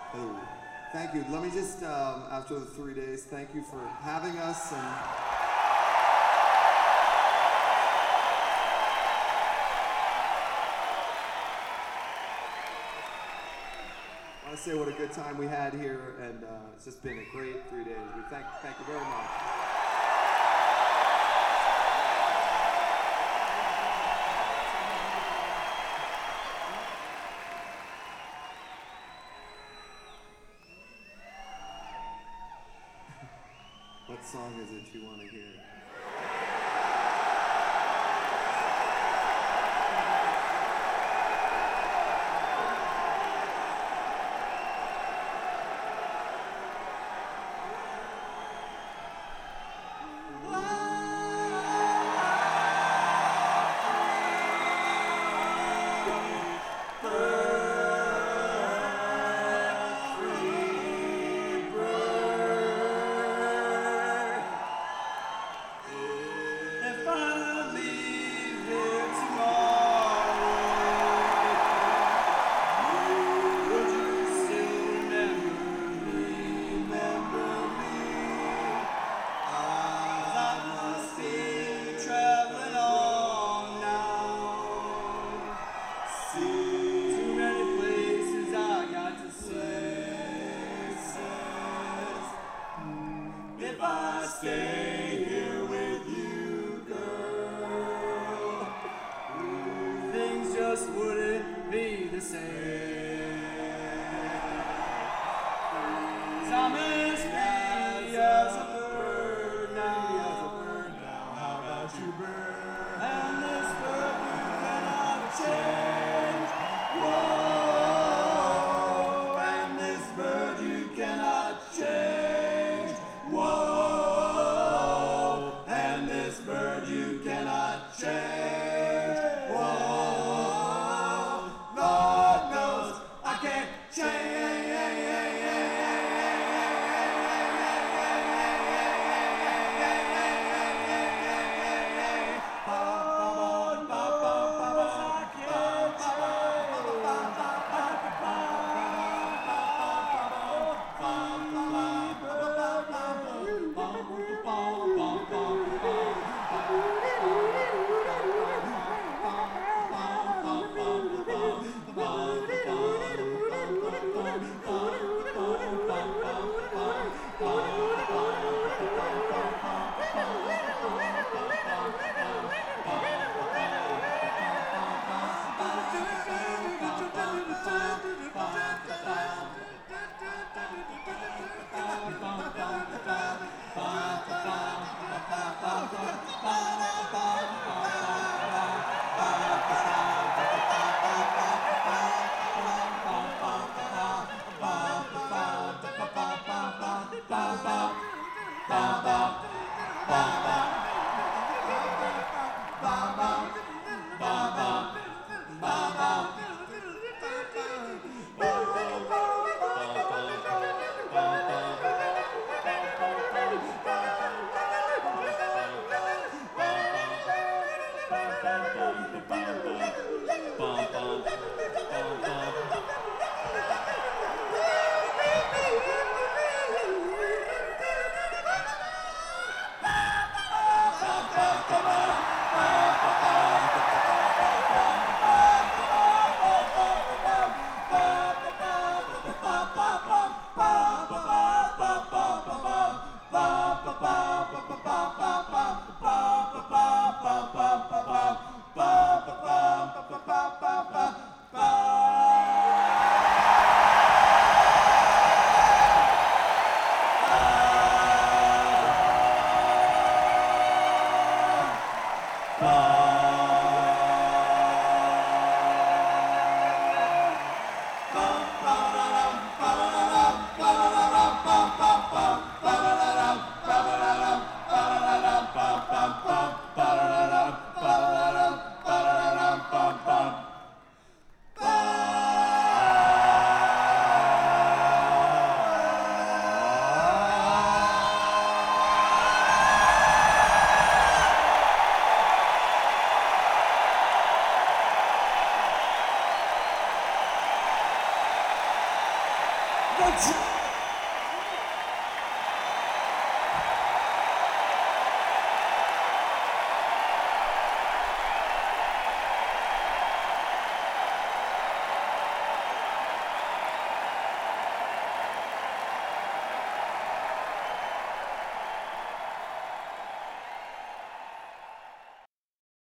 Oh, thank you. Let me just, after the 3 days, thank you for having us. And I want to say what a good time we had here, and it's just been a great 3 days. We thank you very much. What song is it you want to hear? Stay here with you, girl. Things just wouldn't be the same. I'm as free as a bird now. How about you, bird? And this bird you cannot change. Whoa, and this bird you cannot change. Whoa. You cannot change. Whoa, Lord knows Go